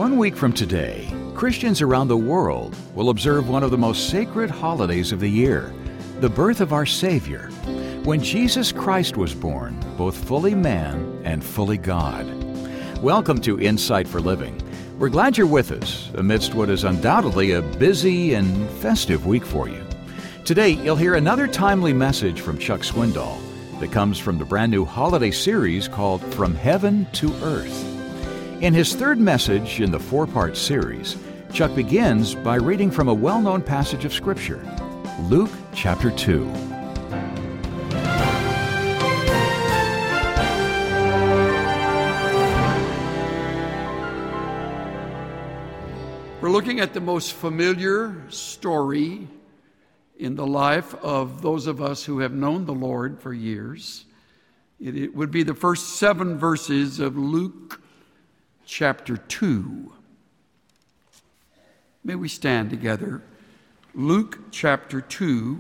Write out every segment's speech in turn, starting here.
1 week from today, Christians around the world will observe one of the most sacred holidays of the year, the birth of our Savior, when Jesus Christ was born, both fully man and fully God. Welcome to Insight for Living. We're glad you're with us amidst what is undoubtedly a busy and festive week for you. Today, you'll hear another timely message from Chuck Swindoll that comes from the brand new holiday series called From Heaven to Earth. In his third message in the four-part series, Chuck begins by reading from a well-known passage of Scripture, Luke chapter 2. We're looking at the most familiar story in the life of those of us who have known the Lord for years. It would be the first 7 verses of Luke chapter 2. May we stand together. Luke chapter 2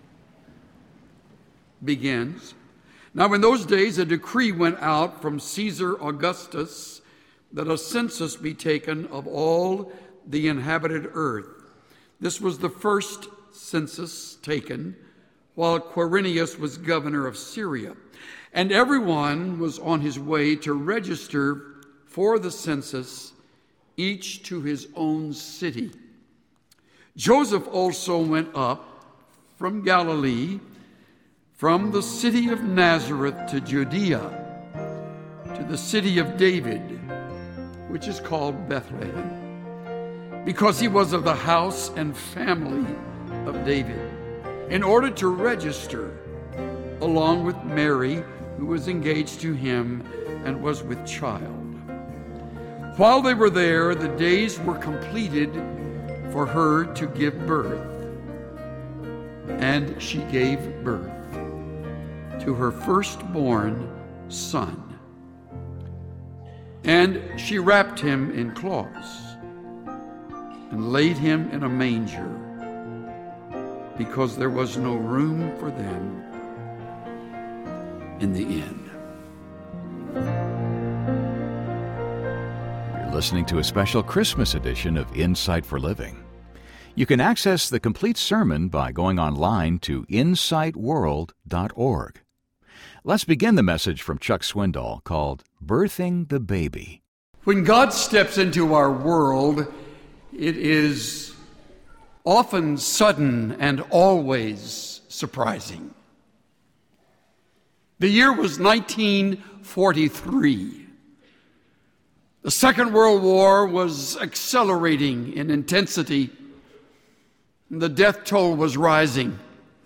begins. Now in those days a decree went out from Caesar Augustus that a census be taken of all the inhabited earth. This was the first census taken while Quirinius was governor of Syria. And everyone was on his way to register for the census, each to his own city. Joseph also went up from Galilee, from the city of Nazareth to Judea, to the city of David, which is called Bethlehem, because he was of the house and family of David, in order to register along with Mary, who was engaged to him and was with child. While they were there, the days were completed for her to give birth, and she gave birth to her firstborn son. And she wrapped him in cloths and laid him in a manger, because there was no room for them in the inn. Listening to a special Christmas edition of Insight for Living. You can access the complete sermon by going online to insightworld.org. Let's begin the message from Chuck Swindoll called Birthing the Baby. When God steps into our world, it is often sudden and always surprising. The year was 1943. The Second World War was accelerating in intensity, and the death toll was rising.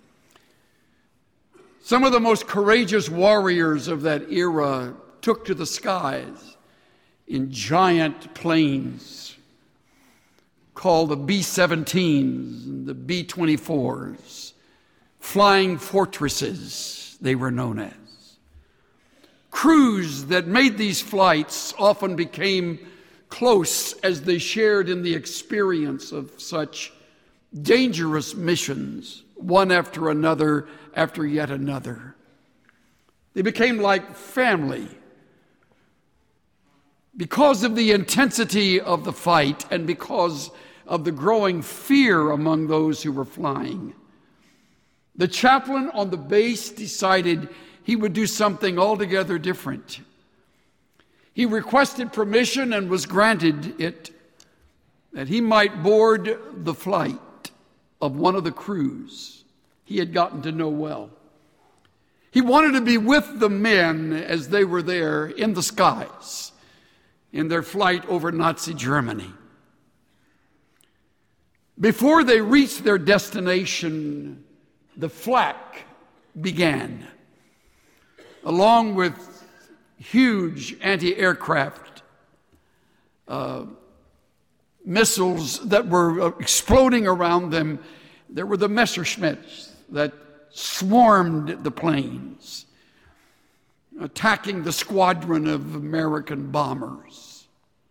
Some of the most courageous warriors of that era took to the skies in giant planes called the B-17s and the B-24s, flying fortresses they were known as. Crews that made these flights often became close as they shared in the experience of such dangerous missions, one after another, after yet another. They became like family because of the intensity of the fight and because of the growing fear among those who were flying. The chaplain on the base decided he would do something altogether different. He requested permission and was granted it that he might board the flight of one of the crews he had gotten to know well. He wanted to be with the men as they were there in the skies in their flight over Nazi Germany. Before they reached their destination, the flak began, along with huge anti-aircraft missiles that were exploding around them. There were the Messerschmitts that swarmed the planes, attacking the squadron of American bombers.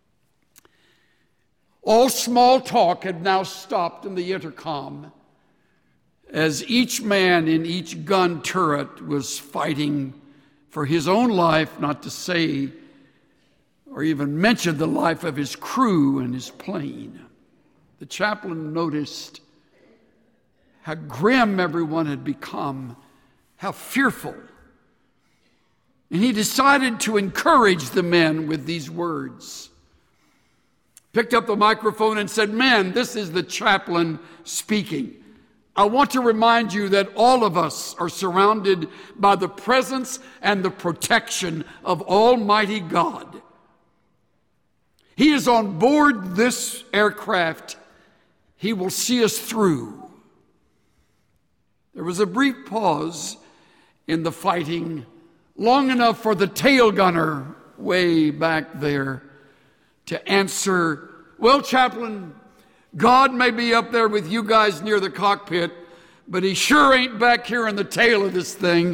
All small talk had now stopped in the intercom as each man in each gun turret was fighting for his own life, not to say or even mentioned the life of his crew and his plane. The chaplain noticed how grim everyone had become, how fearful. And he decided to encourage the men with these words. Picked up the microphone and said, "Men, this is the chaplain speaking. I want to remind you that all of us are surrounded by the presence and the protection of Almighty God. He is on board this aircraft. He will see us through." There was a brief pause in the fighting, long enough for the tail gunner way back there to answer, "Well, chaplain, God may be up there with you guys near the cockpit, but he sure ain't back here in the tail of this thing."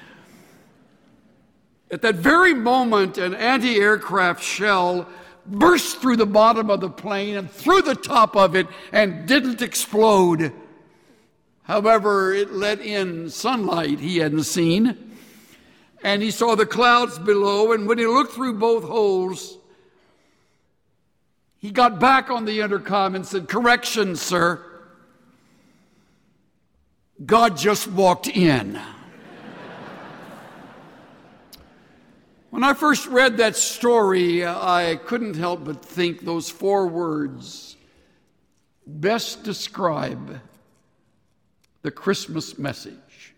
At that very moment, an anti-aircraft shell burst through the bottom of the plane and through the top of it and didn't explode. However, it let in sunlight he hadn't seen, and he saw the clouds below, and when he looked through both holes, he got back on the intercom and said, "Correction, sir. God just walked in." When I first read that story, I couldn't help but think those 4 words best describe the Christmas message.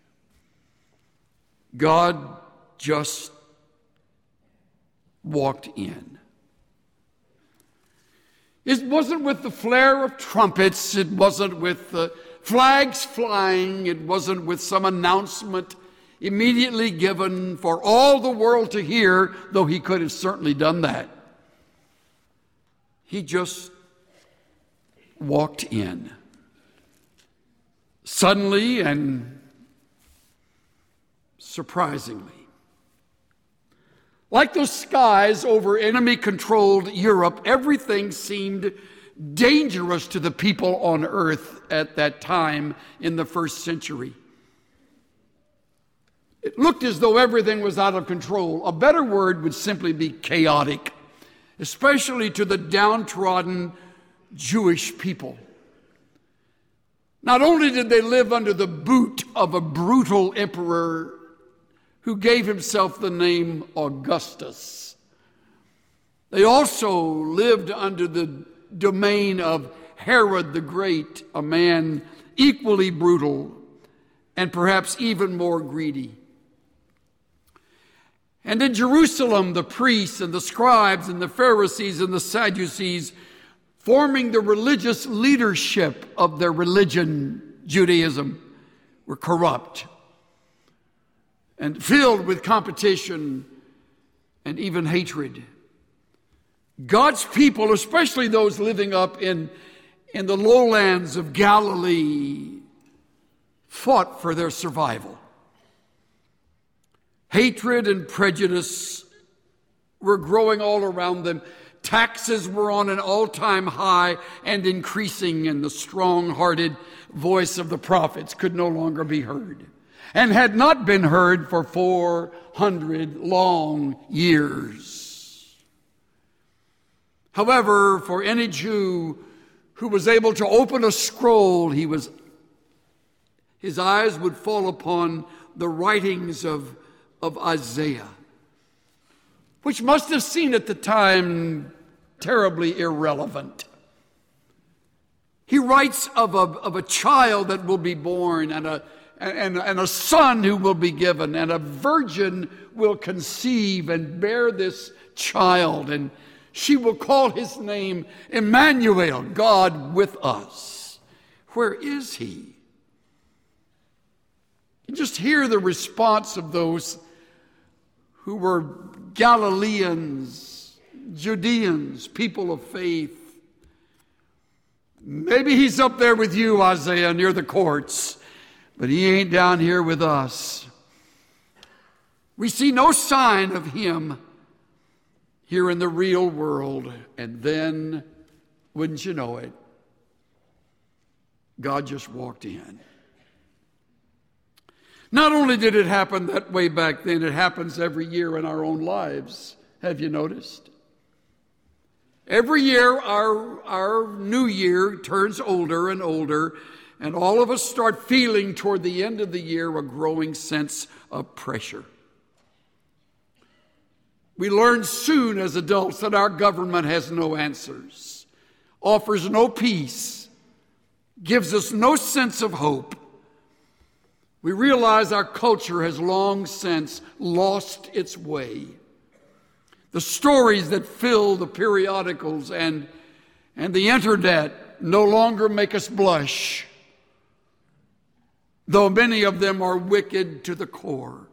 God just walked in. It wasn't with the flare of trumpets. It wasn't with the flags flying. It wasn't with some announcement immediately given for all the world to hear, though he could have certainly done that. He just walked in. Suddenly and surprisingly. Like those skies over enemy-controlled Europe, everything seemed dangerous to the people on earth at that time in the first century. It looked as though everything was out of control. A better word would simply be chaotic, especially to the downtrodden Jewish people. Not only did they live under the boot of a brutal emperor who gave himself the name Augustus, they also lived under the domain of Herod the Great, a man equally brutal and perhaps even more greedy. And in Jerusalem, the priests and the scribes and the Pharisees and the Sadducees, forming the religious leadership of their religion, Judaism, were corrupt and filled with competition and even hatred. God's people, especially those living up in the lowlands of Galilee, fought for their survival. Hatred and prejudice were growing all around them. Taxes were on an all-time high and increasing, and the strong-hearted voice of the prophets could no longer be heard, and had not been heard for 400 long years. However, for any Jew who was able to open a scroll, his eyes would fall upon the writings of Isaiah, which must have seemed at the time terribly irrelevant. He writes of a child that will be born, and a son who will be given, and a virgin will conceive and bear this child, and she will call his name Emmanuel, God with us. Where is he? You just hear the response of those who were Galileans, Judeans, people of faith. Maybe he's up there with you, Isaiah, near the courts, but he ain't down here with us. We see no sign of him here in the real world. And then, wouldn't you know it, God just walked in. Not only did it happen that way back then, it happens every year in our own lives. Have you noticed? Every year, our new year turns older and older, and all of us start feeling toward the end of the year a growing sense of pressure. We learn soon as adults that our government has no answers, offers no peace, gives us no sense of hope. We realize our culture has long since lost its way. The stories that fill the periodicals and the internet no longer make us blush, though many of them are wicked to the core.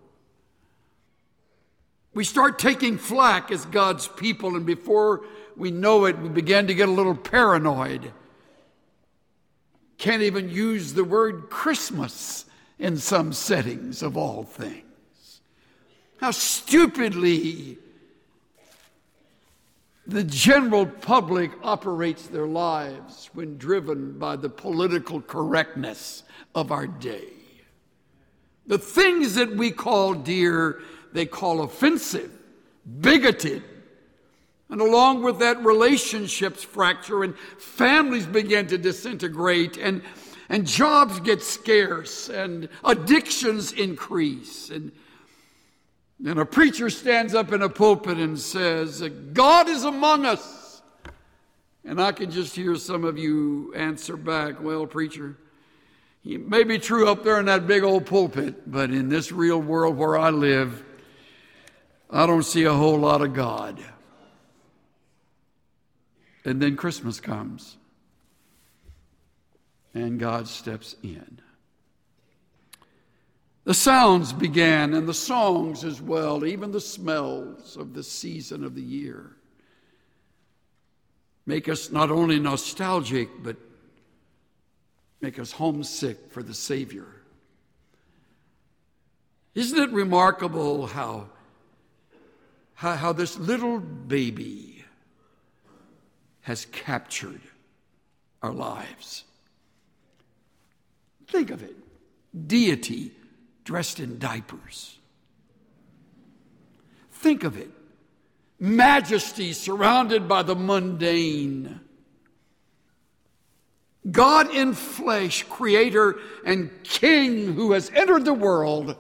We start taking flack as God's people, and before we know it, we begin to get a little paranoid. Can't even use the word Christmas in some settings of all things. How stupidly the general public operates their lives when driven by the political correctness of our day. The things that we call dear, they call offensive, bigoted. And along with that, relationships fracture and families begin to disintegrate and jobs get scarce and addictions increase. And a preacher stands up in a pulpit and says, God is among us. And I can just hear some of you answer back, well, preacher, he may be true up there in that big old pulpit, but in this real world where I live, I don't see a whole lot of God. And then Christmas comes, and God steps in. The sounds began, and the songs as well, even the smells of the season of the year, make us not only nostalgic, but make us homesick for the Savior. Isn't it remarkable how this little baby has captured our lives? Think of it. Deity dressed in diapers. Think of it. Majesty surrounded by the mundane. God in flesh, creator and king who has entered the world,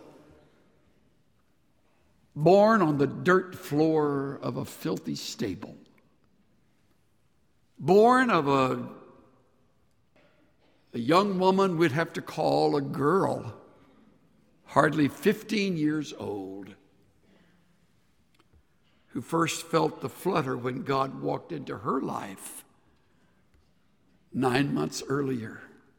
born on the dirt floor of a filthy stable. Born of a young woman we'd have to call a girl, hardly 15 years old, who first felt the flutter when God walked into her life 9 months earlier,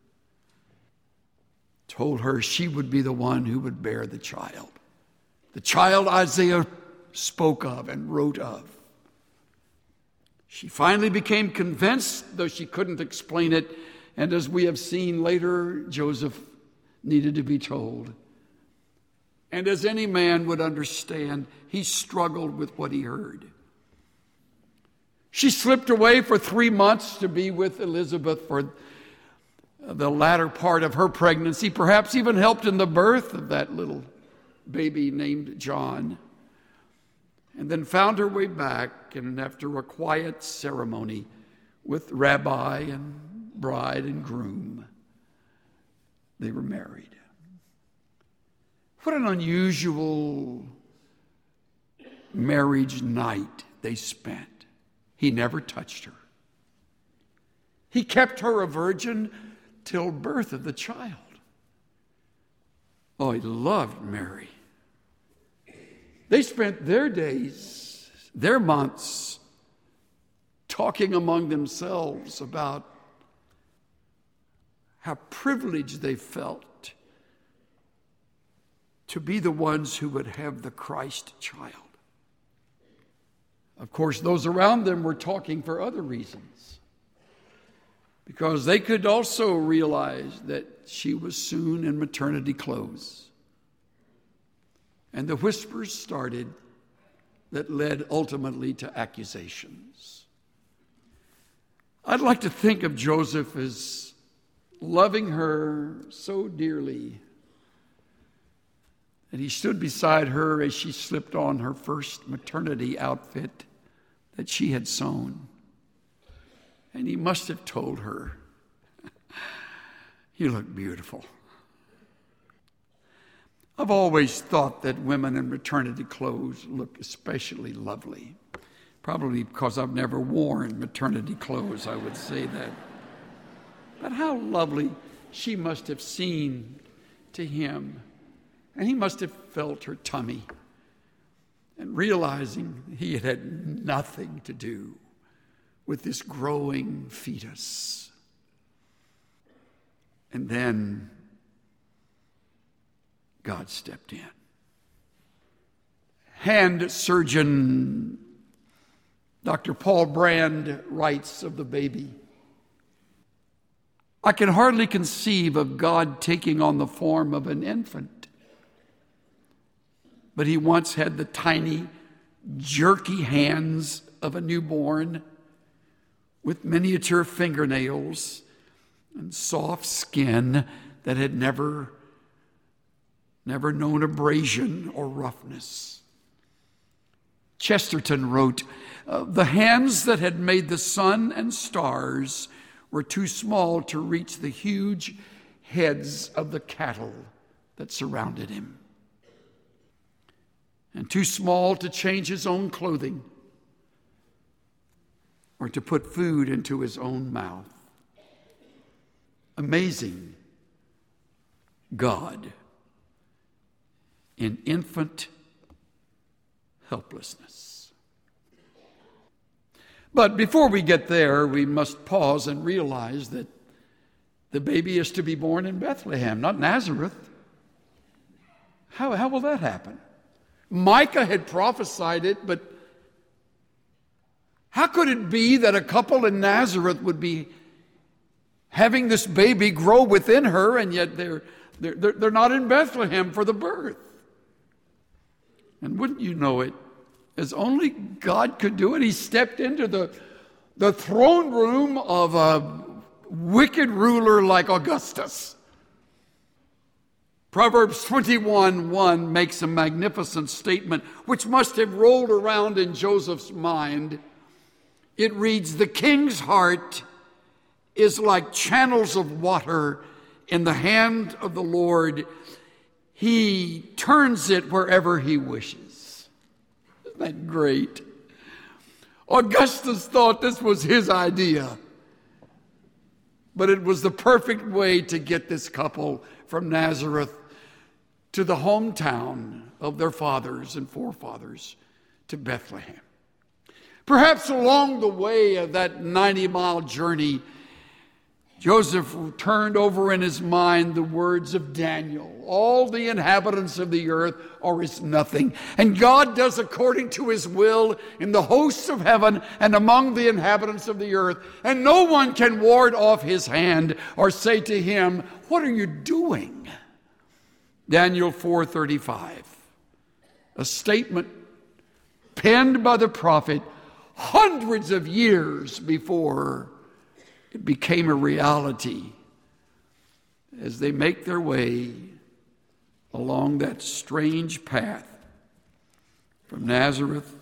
told her she would be the one who would bear the child Isaiah spoke of and wrote of. She finally became convinced, though she couldn't explain it, and as we have seen later, Joseph needed to be told. And as any man would understand, he struggled with what he heard. She slipped away for 3 months to be with Elizabeth for the latter part of her pregnancy, perhaps even helped in the birth of that little baby named John, and then found her way back, and after a quiet ceremony with rabbi and bride and groom, they were married. What an unusual marriage night they spent. He never touched her. He kept her a virgin till birth of the child. Oh, he loved Mary. They spent their days, their months, talking among themselves about how privileged they felt to be the ones who would have the Christ child. Of course, those around them were talking for other reasons, because they could also realize that she was soon in maternity clothes. And the whispers started that led ultimately to accusations. I'd like to think of Joseph as loving her so dearly that he stood beside her as she slipped on her first maternity outfit that she had sewn. And he must have told her, "You look beautiful." I've always thought that women in maternity clothes look especially lovely. Probably because I've never worn maternity clothes, I would say that. But how lovely she must have seemed to him. And he must have felt her tummy and realizing he had had nothing to do with this growing fetus. And then God stepped in. Hand surgeon Dr. Paul Brand writes of the baby, "I can hardly conceive of God taking on the form of an infant, but he once had the tiny, jerky hands of a newborn with miniature fingernails and soft skin that had never known abrasion or roughness." Chesterton wrote, "The hands that had made the sun and stars were too small to reach the huge heads of the cattle that surrounded him, and too small to change his own clothing or to put food into his own mouth." Amazing God in infant helplessness. But before we get there, we must pause and realize that the baby is to be born in Bethlehem, not Nazareth. How will that happen? Micah had prophesied it, but how could it be that a couple in Nazareth would be having this baby grow within her, and yet they're not in Bethlehem for the birth? And wouldn't you know it, as only God could do it, he stepped into the throne room of a wicked ruler like Augustus. Proverbs 21:1 makes a magnificent statement which must have rolled around in Joseph's mind. It reads, "The king's heart is like channels of water in the hand of the Lord. He turns it wherever he wishes." Isn't that great? Augustus thought this was his idea, but it was the perfect way to get this couple from Nazareth to the hometown of their fathers and forefathers, to Bethlehem. Perhaps along the way of that 90-mile journey, Joseph turned over in his mind the words of Daniel. "All the inhabitants of the earth are as nothing, and God does according to his will in the hosts of heaven and among the inhabitants of the earth, and no one can ward off his hand or say to him, 'What are you doing?'" Daniel 4:35, a statement penned by the prophet hundreds of years before it became a reality as they make their way along that strange path from Nazareth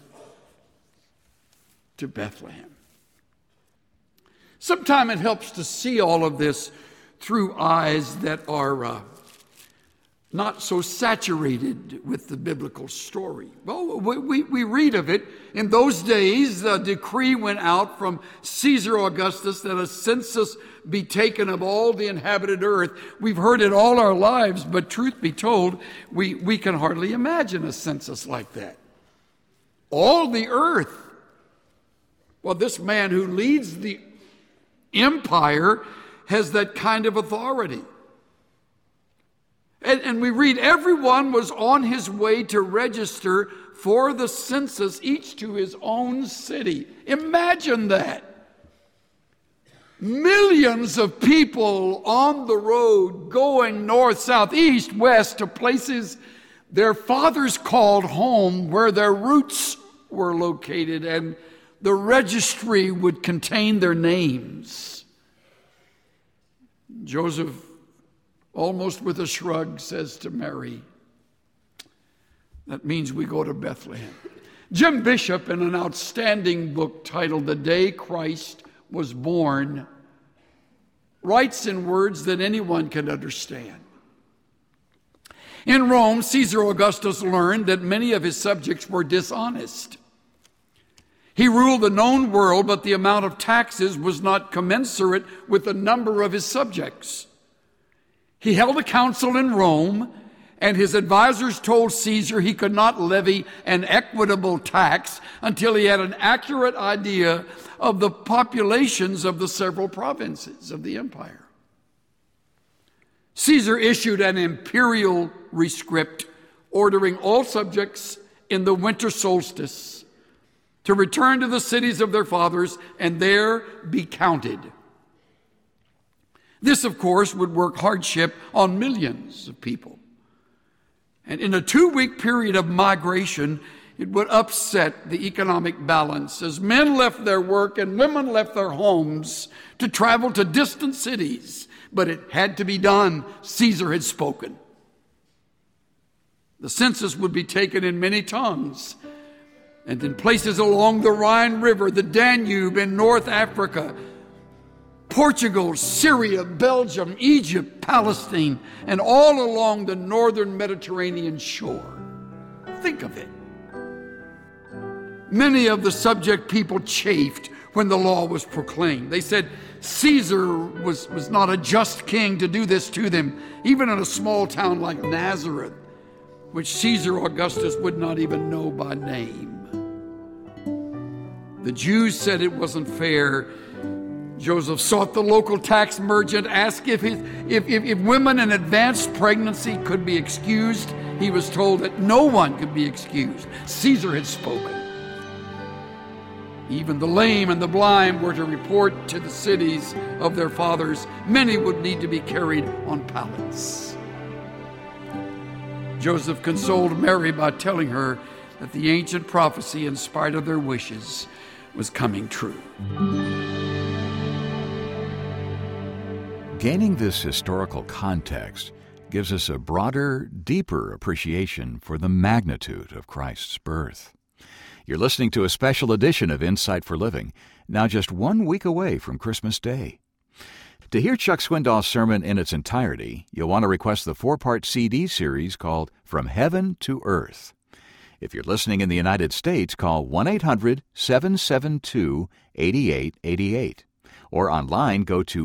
to Bethlehem. Sometimes it helps to see all of this through eyes that are not so saturated with the biblical story. Well, we read of it. In those days, a decree went out from Caesar Augustus that a census be taken of all the inhabited earth. We've heard it all our lives, but truth be told, we can hardly imagine a census like that. All the earth. Well, this man who leads the empire has that kind of authority. And we read, everyone was on his way to register for the census, each to his own city. Imagine that. Millions of people on the road going north, south, east, west to places their fathers called home, where their roots were located, and the registry would contain their names. Joseph, almost with a shrug, says to Mary, "That means we go to Bethlehem." Jim Bishop, in an outstanding book titled "The Day Christ was born writes in words that anyone can understand. In Rome, Caesar Augustus learned that many of his subjects were dishonest. He ruled the known world, but the amount of taxes was not commensurate with the number of his subjects. He held a council in Rome, and his advisors told Caesar he could not levy an equitable tax until he had an accurate idea of the populations of the several provinces of the empire. Caesar issued an imperial rescript ordering all subjects in the winter solstice to return to the cities of their fathers and there be counted. This, of course, would work hardship on millions of people. And in a 2-week period of migration, it would upset the economic balance as men left their work and women left their homes to travel to distant cities. But it had to be done. Caesar had spoken. The census would be taken in many tongues, and in places along the Rhine River, the Danube in North Africa, Portugal, Syria, Belgium, Egypt, Palestine, and all along the northern Mediterranean shore. Think of it. Many of the subject people chafed when the law was proclaimed. They said Caesar was not a just king to do this to them, even in a small town like Nazareth, which Caesar Augustus would not even know by name. The Jews said it wasn't fair. Joseph sought the local tax merchant, asked if women in advanced pregnancy could be excused. He was told that no one could be excused. Caesar had spoken. Even the lame and the blind were to report to the cities of their fathers. Many would need to be carried on pallets. Joseph consoled Mary by telling her that the ancient prophecy, in spite of their wishes, was coming true. Gaining this historical context gives us a broader, deeper appreciation for the magnitude of Christ's birth. You're listening to a special edition of Insight for Living, now just 1 week away from Christmas Day. To hear Chuck Swindoll's sermon in its entirety, you'll want to request the 4-part CD series called From Heaven to Earth. If you're listening in the United States, call 1-800-772-8888. Or online, go to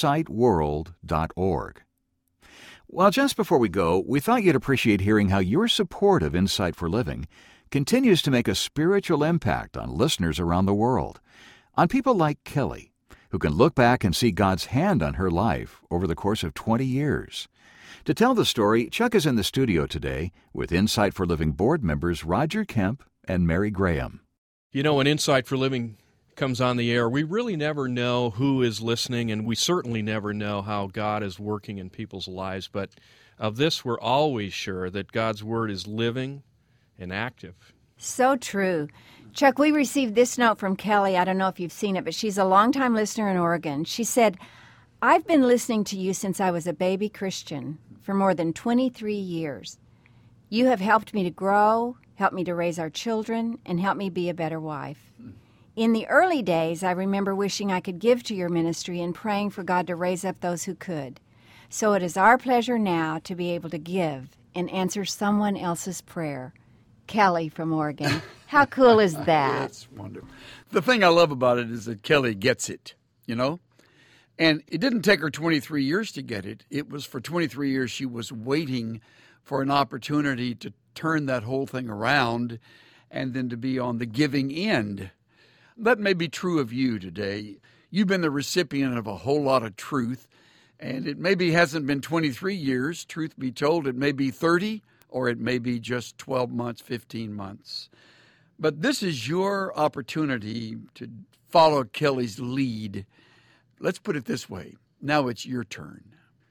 insightworld.org. Well, just before we go, we thought you'd appreciate hearing how your support of Insight for Living continues to make a spiritual impact on listeners around the world, on people like Kelly, who can look back and see God's hand on her life over the course of 20 years. To tell the story, Chuck is in the studio today with Insight for Living board members Roger Kemp and Mary Graham. You know, when Insight for Living comes on the air, we really never know who is listening, and we certainly never know how God is working in people's lives. But of this, we're always sure that God's Word is living and active. So true. Chuck, we received this note from Kelly. I don't know if you've seen it, but she's a longtime listener in Oregon. She said, I've been listening to you since I was a baby Christian for more than 23 years. You have helped me to grow, helped me to raise our children, and helped me be a better wife. In the early days, I remember wishing I could give to your ministry and praying for God to raise up those who could. So it is our pleasure now to be able to give and answer someone else's prayer. Kelly from Oregon. How cool is that? That's wonderful. The thing I love about it is that Kelly gets it, you know? And it didn't take her 23 years to get it. It was for 23 years she was waiting for an opportunity to turn that whole thing around and then to be on the giving end. That may be true of you today. You've been the recipient of a whole lot of truth, and it maybe hasn't been 23 years. Truth be told, it may be 30, or it may be just 12 months, 15 months. But this is your opportunity to follow Kelly's lead. Let's put it this way. Now it's your turn.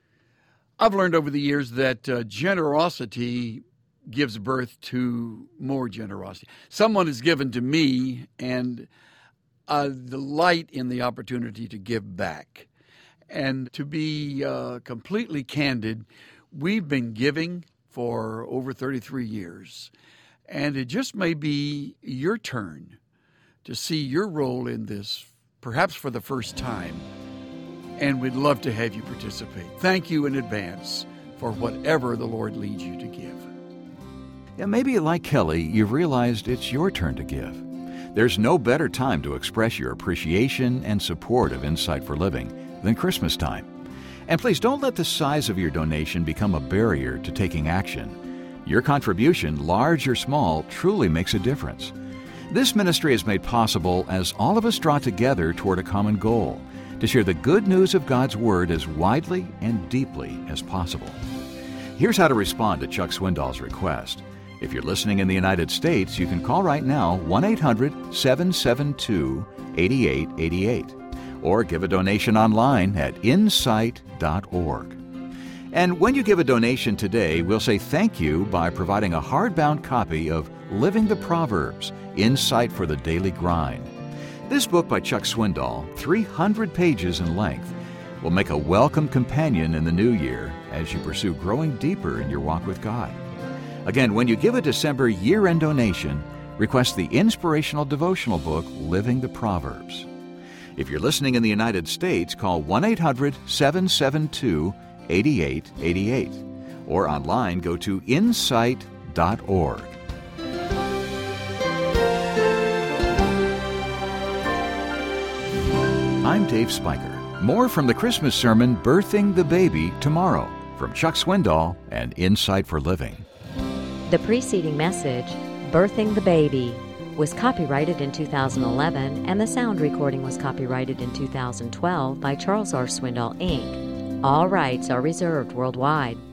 I've learned over the years that generosity gives birth to more generosity. Someone is given to me, and I delight in the opportunity to give back. And to be completely candid, we've been giving for over 33 years. And it just may be your turn to see your role in this perhaps for the first time, and we'd love to have you participate. Thank you in advance for whatever the Lord leads you to give. Yeah, maybe like Kelly, you've realized it's your turn to give. There's no better time to express your appreciation and support of Insight for Living than Christmas time. And please don't let the size of your donation become a barrier to taking action. Your contribution, large or small, truly makes a difference. This ministry is made possible as all of us draw together toward a common goal, to share the good news of God's Word as widely and deeply as possible. Here's how to respond to Chuck Swindoll's request. If you're listening in the United States, you can call right now 1-800-772-8888 or give a donation online at insight.org. And when you give a donation today, we'll say thank you by providing a hardbound copy of Living the Proverbs, Insight for the Daily Grind. This book by Chuck Swindoll, 300 pages in length, will make a welcome companion in the new year as you pursue growing deeper in your walk with God. Again, when you give a December year-end donation, request the inspirational devotional book, Living the Proverbs. If you're listening in the United States, call 1-800-772-8888 or online go to insight.org. I'm Dave Spiker. More from the Christmas sermon, Birthing the Baby, tomorrow, from Chuck Swindoll and Insight for Living. The preceding message, Birthing the Baby, was copyrighted in 2011, and the sound recording was copyrighted in 2012 by Charles R. Swindoll, Inc. All rights are reserved worldwide.